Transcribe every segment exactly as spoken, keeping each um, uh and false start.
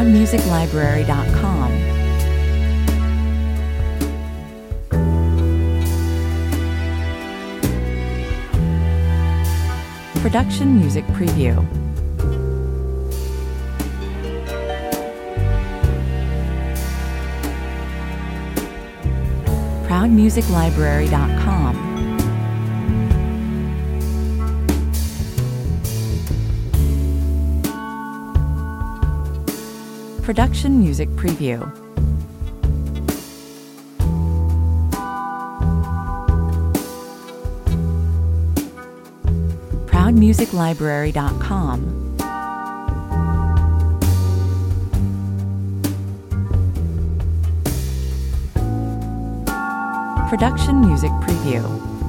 proud music library dot com. Production Music Preview. proud music library dot com. Production Music Preview. proud music library dot com. Production Music Preview.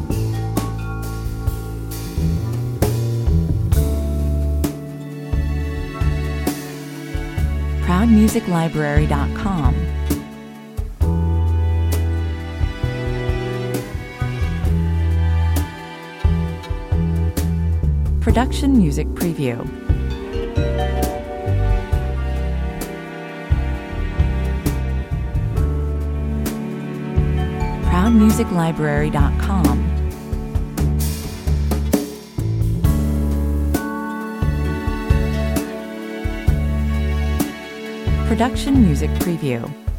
proud music library dot com. Production Music Preview. proud music library dot com. Production Music Preview.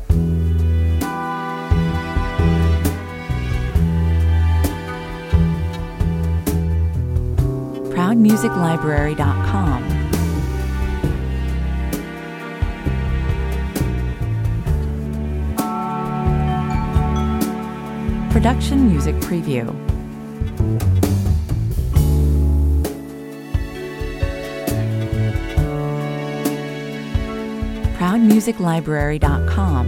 proud music library dot com. Production Music Preview. proud music library dot com.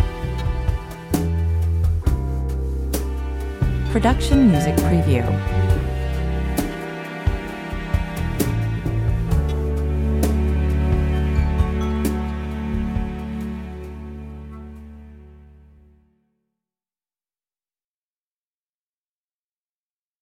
Production Music Preview.